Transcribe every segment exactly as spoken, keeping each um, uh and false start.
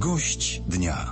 Gość dnia.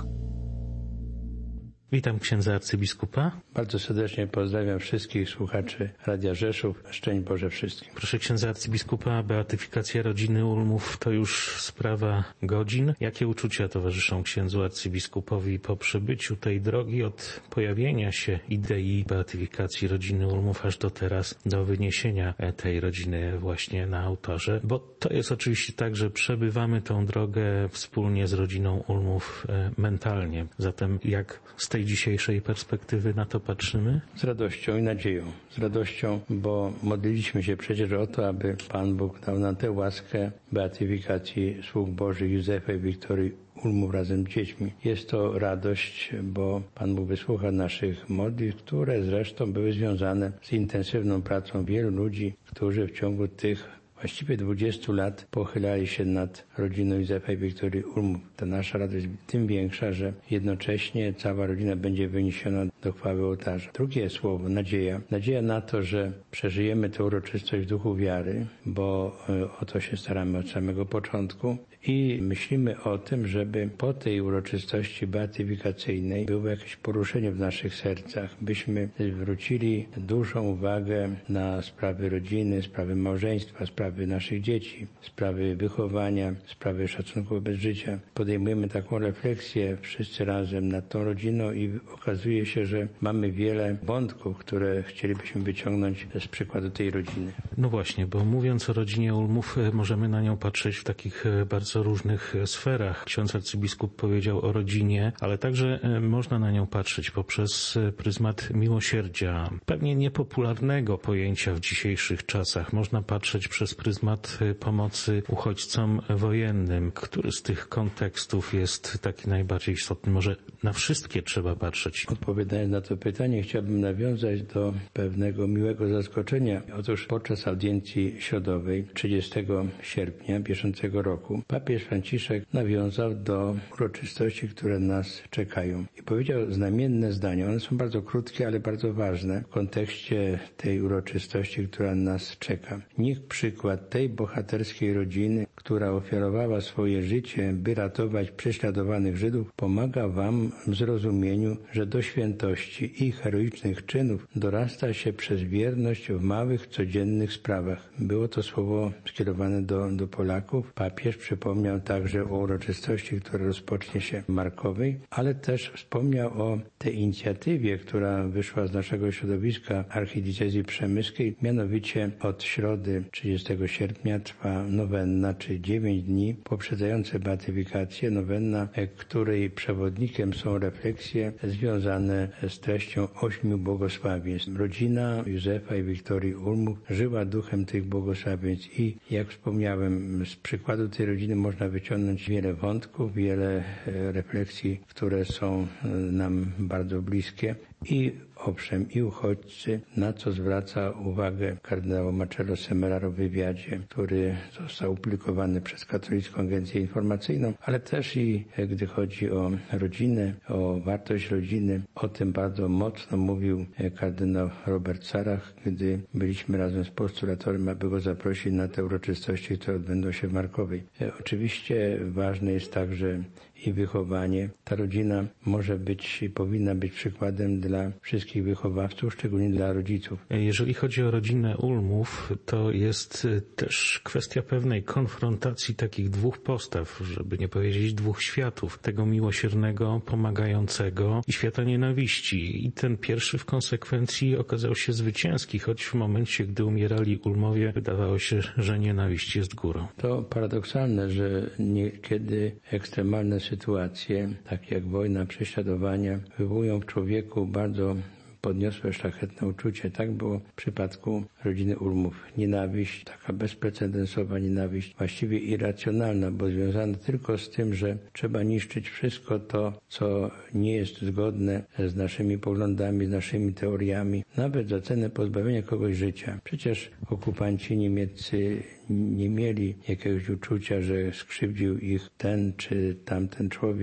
Witam księdza arcybiskupa. Bardzo serdecznie pozdrawiam wszystkich słuchaczy Radia Rzeszów. Szczęść Boże wszystkim. Proszę księdza arcybiskupa, beatyfikacja rodziny Ulmów to już sprawa godzin. Jakie uczucia towarzyszą księdzu arcybiskupowi po przebyciu tej drogi od pojawienia się idei beatyfikacji rodziny Ulmów aż do teraz, do wyniesienia tej rodziny właśnie na ołtarze? Bo to jest oczywiście tak, że przebywamy tą drogę wspólnie z rodziną Ulmów mentalnie. Zatem jak z tej dzisiejszej perspektywy na to patrzymy? Z radością i nadzieją. Z radością, bo modliliśmy się przecież o to, aby Pan Bóg dał nam tę łaskę beatyfikacji sług Bożych Józefa i Wiktorii Ulmów razem z dziećmi. Jest to radość, bo Pan Bóg wysłucha naszych modlitw, które zresztą były związane z intensywną pracą wielu ludzi, którzy w ciągu tych właściwie dwudziestu lat pochylali się nad rodziną Józefa i Wiktorii Ulmów. Ta nasza radość tym większa, że jednocześnie cała rodzina będzie wyniesiona do chwały ołtarza. Drugie słowo, nadzieja. Nadzieja na to, że przeżyjemy tę uroczystość w duchu wiary, bo o to się staramy od samego początku i myślimy o tym, żeby po tej uroczystości beatyfikacyjnej było jakieś poruszenie w naszych sercach, byśmy zwrócili dużą uwagę na sprawy rodziny, sprawy małżeństwa, sprawy naszych dzieci, sprawy wychowania, sprawy szacunku wobec życia. Podejmujemy taką refleksję wszyscy razem nad tą rodziną i okazuje się, że mamy wiele wątków, które chcielibyśmy wyciągnąć z przykładu tej rodziny. No właśnie, bo mówiąc o rodzinie Ulmów, możemy na nią patrzeć w takich bardzo różnych sferach. Ksiądz arcybiskup powiedział o rodzinie, ale także można na nią patrzeć poprzez pryzmat miłosierdzia, pewnie niepopularnego pojęcia w dzisiejszych czasach. Można patrzeć przez pryzmat pomocy uchodźcom wojennym. Który z tych kontekstów jest taki najbardziej istotny? Może na wszystkie trzeba patrzeć? Odpowiadając na to pytanie, chciałbym nawiązać do pewnego miłego zaskoczenia. Otóż podczas audiencji środowej trzydziestego sierpnia bieżącego roku papież Franciszek nawiązał do uroczystości, które nas czekają. I powiedział znamienne zdania. One są bardzo krótkie, ale bardzo ważne w kontekście tej uroczystości, która nas czeka. Niech przykład tej bohaterskiej rodziny, która ofiarowała swoje życie, by ratować prześladowanych Żydów, pomaga wam w zrozumieniu, że do świętości i heroicznych czynów dorasta się przez wierność w małych, codziennych sprawach. Było to słowo skierowane do, do Polaków. Papież przypomniał także o uroczystości, która rozpocznie się w Markowej, ale też wspomniał o tej inicjatywie, która wyszła z naszego środowiska archidiecezji przemyskiej. Mianowicie od środy trzydziestego sierpnia trwa nowenna, czyli dziewięć dni poprzedzające beatyfikację. Nowenna, której przewodnikiem są refleksje związane z treścią ośmiu błogosławieństw. Rodzina Józefa i Wiktorii Ulmów żyła duchem tych błogosławieństw i jak wspomniałem, z przykładu tej rodziny można wyciągnąć wiele wątków, wiele refleksji, które są nam bardzo bliskie. I owszem, i uchodźcy, na co zwraca uwagę kardynał Marcello Semeraro w wywiadzie, który został opublikowany przez Katolicką Agencję Informacyjną, ale też i gdy chodzi o rodzinę, o wartość rodziny, o tym bardzo mocno mówił kardynał Robert Sarach, gdy byliśmy razem z postulatorem, aby go zaprosić na te uroczystości, które odbędą się w Markowej. Oczywiście ważne jest także i wychowanie. Ta rodzina może być i powinna być przykładem dla wszystkich wychowawców, szczególnie dla rodziców. Jeżeli chodzi o rodzinę Ulmów, to jest też kwestia pewnej konfrontacji takich dwóch postaw, żeby nie powiedzieć dwóch światów. Tego miłosiernego, pomagającego i świata nienawiści. I ten pierwszy w konsekwencji okazał się zwycięski, choć w momencie, gdy umierali Ulmowie, wydawało się, że nienawiść jest górą. To paradoksalne, że niekiedy ekstremalne sytuacje, takie jak wojna, prześladowania, wywołują w człowieku bardzo podniosłe, szlachetne uczucie. Tak było w przypadku rodziny Ulmów. Nienawiść, taka bezprecedensowa nienawiść, właściwie irracjonalna, bo związana tylko z tym, że trzeba niszczyć wszystko to, co nie jest zgodne z naszymi poglądami, z naszymi teoriami, nawet za cenę pozbawienia kogoś życia. Przecież okupanci niemieccy nie mieli jakiegoś uczucia, że skrzywdził ich ten czy tamten człowiek.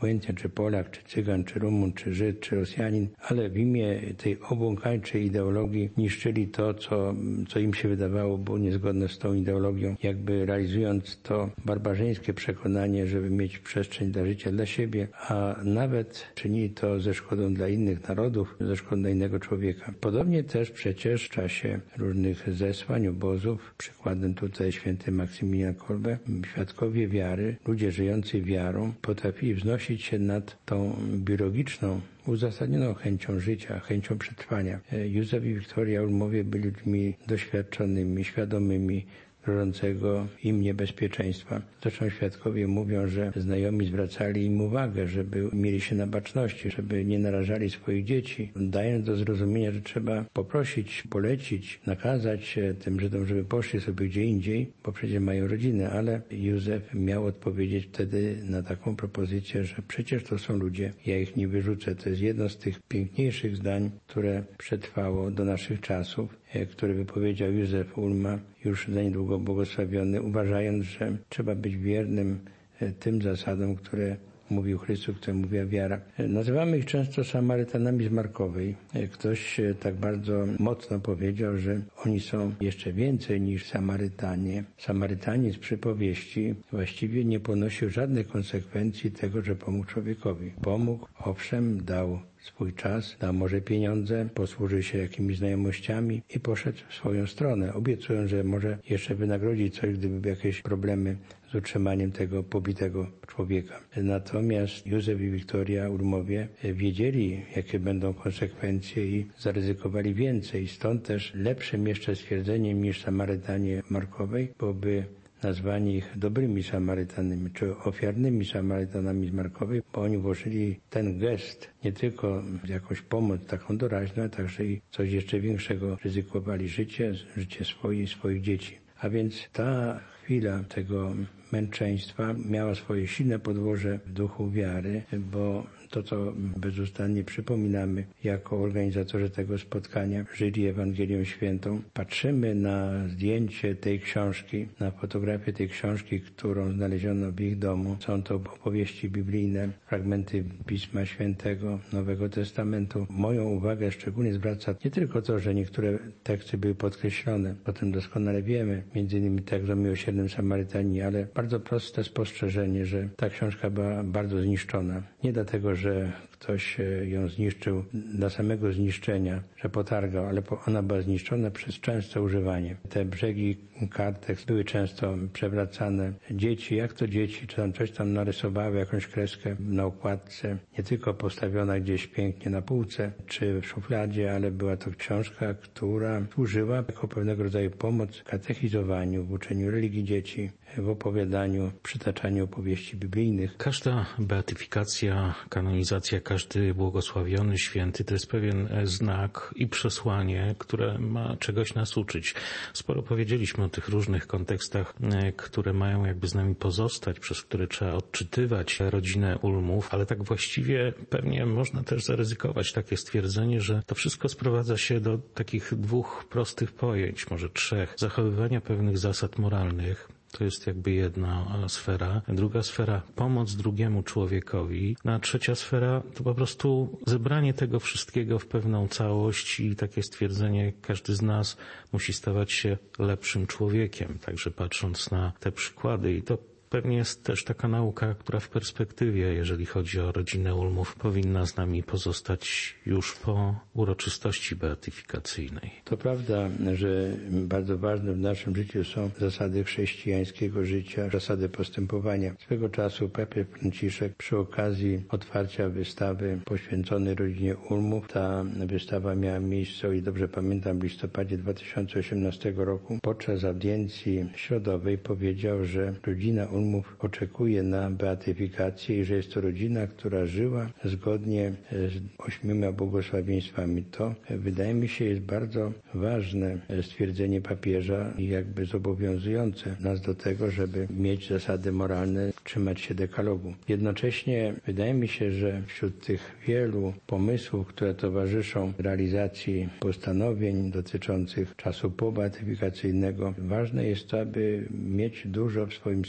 obojętnie czy Polak, czy Cygan, czy Rumun, czy Żyd, czy Rosjanin, ale w imię tej obłąkańczej ideologii niszczyli to, co, co im się wydawało było niezgodne z tą ideologią, jakby realizując to barbarzyńskie przekonanie, żeby mieć przestrzeń dla życia dla siebie, a nawet czynili to ze szkodą dla innych narodów, ze szkodą dla innego człowieka. Podobnie też przecież w czasie różnych zesłań, obozów, przykładem tutaj święty Maksymilian Kolbe, świadkowie wiary, ludzie żyjący wiarą, potrafili wznosić się nad tą biologiczną, uzasadnioną chęcią życia, chęcią przetrwania. Józef i Wiktoria Ulmowie byli ludźmi doświadczonymi, świadomymi grożącego im niebezpieczeństwa. Zresztą świadkowie mówią, że znajomi zwracali im uwagę, żeby mieli się na baczności, żeby nie narażali swoich dzieci, dając do zrozumienia, że trzeba poprosić, polecić, nakazać tym Żydom, żeby poszli sobie gdzie indziej, bo przecież mają rodzinę, ale Józef miał odpowiedzieć wtedy na taką propozycję, że przecież to są ludzie, ja ich nie wyrzucę. To jest jedno z tych piękniejszych zdań, które przetrwało do naszych czasów, które wypowiedział Józef Ulma, już za niedługo błogosławiony, uważając, że trzeba być wiernym tym zasadom, które mówił Chrystus, które mówiła wiara. Nazywamy ich często Samarytanami z Markowej. Ktoś tak bardzo mocno powiedział, że oni są jeszcze więcej niż Samarytanie. Samarytanie z przypowieści właściwie nie ponosił żadnych konsekwencji tego, że pomógł człowiekowi. Pomógł, owszem, dał swój czas, dał może pieniądze, posłużył się jakimiś znajomościami i poszedł w swoją stronę, obiecując, że może jeszcze wynagrodzi coś, gdyby były jakieś problemy z utrzymaniem tego pobitego człowieka. Natomiast Józef i Wiktoria Ulmowie wiedzieli, jakie będą konsekwencje i zaryzykowali więcej. Stąd też lepszym jeszcze stwierdzeniem niż Samarytanie Markowej byłoby nazwanie ich dobrymi Samarytanami, czy ofiarnymi Samarytanami z Markowej, bo oni włożyli ten gest nie tylko jakąś pomoc taką doraźną, ale także i coś jeszcze większego. Ryzykowali życie, życie swoje i swoich dzieci. A więc ta chwila tego męczeństwa miała swoje silne podłoże w duchu wiary, bo to, co bezustannie przypominamy jako organizatorzy tego spotkania, żyli Ewangelią Świętą. Patrzymy na zdjęcie tej książki, na fotografię tej książki, którą znaleziono w ich domu. Są to opowieści biblijne, fragmenty Pisma Świętego, Nowego Testamentu. Moją uwagę szczególnie zwraca nie tylko to, że niektóre teksty były podkreślone, o tym doskonale wiemy, między innymi tekst o miłosiernym Samarytaninie, ale bardzo proste spostrzeżenie, że ta książka była bardzo zniszczona. Nie dlatego, że ktoś ją zniszczył dla samego zniszczenia, że potargał, ale ona była zniszczona przez częste używanie. Te brzegi kartek były często przewracane. Dzieci, jak to dzieci, czy tam coś tam narysowały, jakąś kreskę na układce, nie tylko postawiona gdzieś pięknie na półce, czy w szufladzie, ale była to książka, która służyła jako pewnego rodzaju pomoc w katechizowaniu, w uczeniu religii dzieci, w opowiadaniu, przytaczaniu opowieści biblijnych. Każda beatyfikacja, kanonizacja, każdy błogosławiony święty to jest pewien znak i przesłanie, które ma czegoś nas uczyć. Sporo powiedzieliśmy o tych różnych kontekstach, które mają jakby z nami pozostać, przez które trzeba odczytywać rodzinę Ulmów, ale tak właściwie pewnie można też zaryzykować takie stwierdzenie, że to wszystko sprowadza się do takich dwóch prostych pojęć, może trzech. Zachowywania pewnych zasad moralnych. To jest jakby jedna sfera. Druga sfera pomoc drugiemu człowiekowi. A trzecia sfera to po prostu zebranie tego wszystkiego w pewną całość i takie stwierdzenie, każdy z nas musi stawać się lepszym człowiekiem. Także patrząc na te przykłady i to pewnie jest też taka nauka, która w perspektywie, jeżeli chodzi o rodzinę Ulmów, powinna z nami pozostać już po uroczystości beatyfikacyjnej. To prawda, że bardzo ważne w naszym życiu są zasady chrześcijańskiego życia, zasady postępowania. Swego czasu papież Franciszek przy okazji otwarcia wystawy poświęconej rodzinie Ulmów, ta wystawa miała miejsce, o ile dobrze pamiętam, w listopadzie dwa tysiące osiemnastego roku, podczas audiencji środowej powiedział, że rodzina Ulmów oczekuje na beatyfikację i że jest to rodzina, która żyła zgodnie z ośmioma błogosławieństwami. To, wydaje mi się, jest bardzo ważne stwierdzenie papieża i jakby zobowiązujące nas do tego, żeby mieć zasady moralne, trzymać się dekalogu. Jednocześnie wydaje mi się, że wśród tych wielu pomysłów, które towarzyszą realizacji postanowień dotyczących czasu pobeatyfikacyjnego, ważne jest to, aby mieć dużo w swoim sercu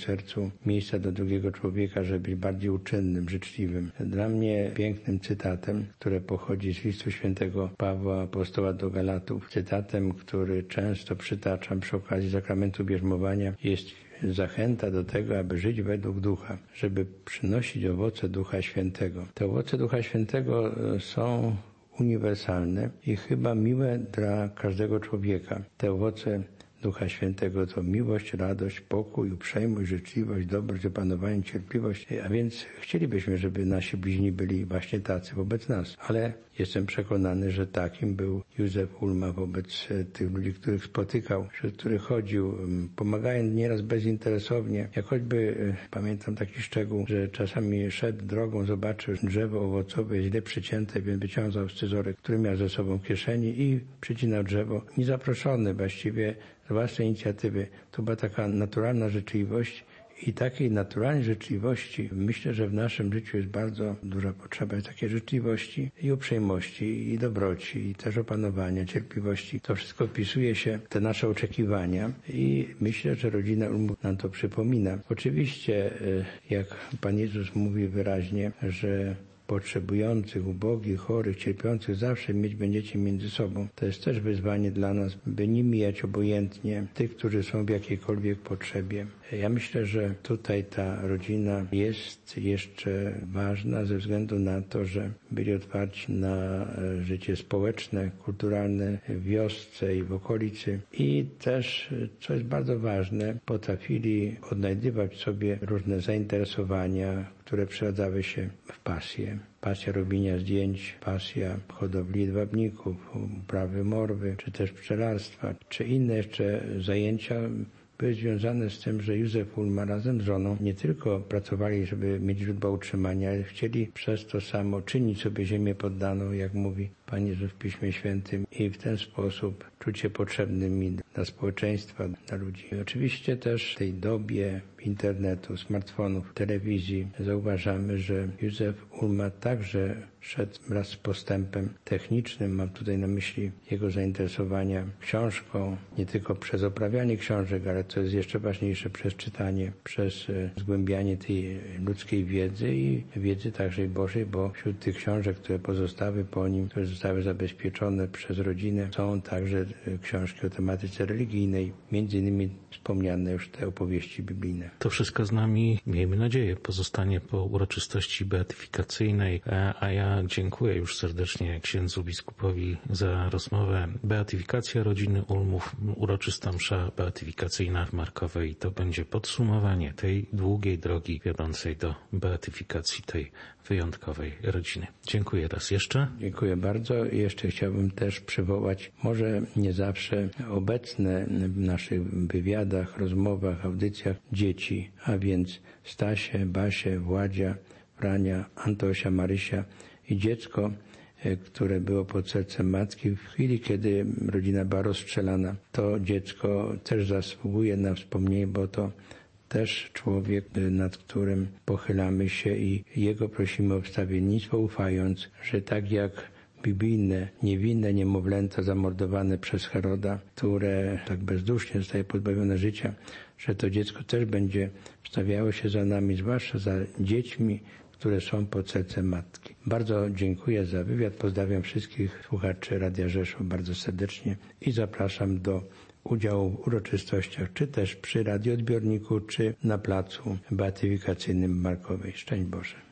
poczuciu miejsca do drugiego człowieka, żeby być bardziej uczynnym, życzliwym. Dla mnie pięknym cytatem, który pochodzi z listu świętego Pawła Apostoła do Galatów, cytatem, który często przytaczam przy okazji sakramentu bierzmowania, jest zachęta do tego, aby żyć według Ducha, żeby przynosić owoce Ducha Świętego. Te owoce Ducha Świętego są uniwersalne i chyba miłe dla każdego człowieka. Te owoce Ducha Świętego to miłość, radość, pokój, uprzejmość, życzliwość, dobroć, opanowanie, cierpliwość. A więc chcielibyśmy, żeby nasi bliźni byli właśnie tacy wobec nas. Ale jestem przekonany, że takim był Józef Ulma wobec tych ludzi, których spotykał, wśród których chodził, pomagając nieraz bezinteresownie. Jak choćby, pamiętam taki szczegół, że czasami szedł drogą, zobaczył, że drzewo owocowe jest źle przycięte, więc wyciągał scyzoryk, który miał ze sobą w kieszeni i przycinał drzewo. Niezaproszony właściwie, z własnej inicjatywy. To była taka naturalna życzliwość i takiej naturalnej życzliwości myślę, że w naszym życiu jest bardzo duża potrzeba takiej życzliwości i uprzejmości i dobroci i też opanowania, cierpliwości. To wszystko wpisuje się w te nasze oczekiwania i myślę, że rodzina Ulmów nam to przypomina. Oczywiście, jak Pan Jezus mówi wyraźnie, że potrzebujących, ubogich, chorych, cierpiących zawsze mieć będziecie między sobą. To jest też wyzwanie dla nas, by nie mijać obojętnie tych, którzy są w jakiejkolwiek potrzebie. Ja myślę, że tutaj ta rodzina jest jeszcze ważna ze względu na to, że byli otwarci na życie społeczne, kulturalne w wiosce i w okolicy i też, co jest bardzo ważne, potrafili odnajdywać sobie różne zainteresowania, które przeradzały się w pasję. Pasja robienia zdjęć, pasja hodowli jedwabników, uprawy morwy, czy też pszczelarstwa, czy inne jeszcze zajęcia były związane z tym, że Józef Ulma razem z żoną nie tylko pracowali, żeby mieć źródła utrzymania, ale chcieli przez to samo czynić sobie ziemię poddaną, jak mówi Pan Jezus w Piśmie Świętym i w ten sposób czuć się potrzebnymi dla społeczeństwa, dla ludzi. I oczywiście też w tej dobie internetu, smartfonów, telewizji zauważamy, że Józef Ulma także szedł wraz z postępem technicznym. Mam tutaj na myśli jego zainteresowania książką, nie tylko przez oprawianie książek, ale co jest jeszcze ważniejsze, przez czytanie, przez zgłębianie tej ludzkiej wiedzy i wiedzy także i Bożej, bo wśród tych książek, które pozostały po nim, które zostały zabezpieczone przez rodzinę, są także książki o tematyce religijnej, między innymi wspomniane już te opowieści biblijne. To wszystko z nami, miejmy nadzieję, pozostanie po uroczystości beatyfikacyjnej, a ja dziękuję już serdecznie księdzu biskupowi za rozmowę. Beatyfikacja rodziny Ulmów, uroczysta msza beatyfikacyjna w Markowej, to będzie podsumowanie tej długiej drogi wiodącej do beatyfikacji tej wyjątkowej rodziny. Dziękuję raz jeszcze. Dziękuję bardzo i jeszcze chciałbym też przywołać, może nie zawsze obecne w naszych wywiadach, rozmowach, audycjach dzieci, a więc Stasię, Basię, Władzia, Frania, Antosia, Marysia i dziecko, które było pod sercem matki w chwili, kiedy rodzina była rozstrzelana. To dziecko też zasługuje na wspomnienie, bo to też człowiek, nad którym pochylamy się i jego prosimy o wstawiennictwo, ufając, że tak jak biblijne, niewinne niemowlęta zamordowane przez Heroda, które tak bezdusznie zostaje pozbawione życia, że to dziecko też będzie wstawiało się za nami, zwłaszcza za dziećmi, które są pod sercem matki. Bardzo dziękuję za wywiad, pozdrawiam wszystkich słuchaczy Radia Rzeszów bardzo serdecznie i zapraszam do udziału w uroczystościach, czy też przy radioodbiorniku, czy na placu beatyfikacyjnym Markowej. Szczęść Boże.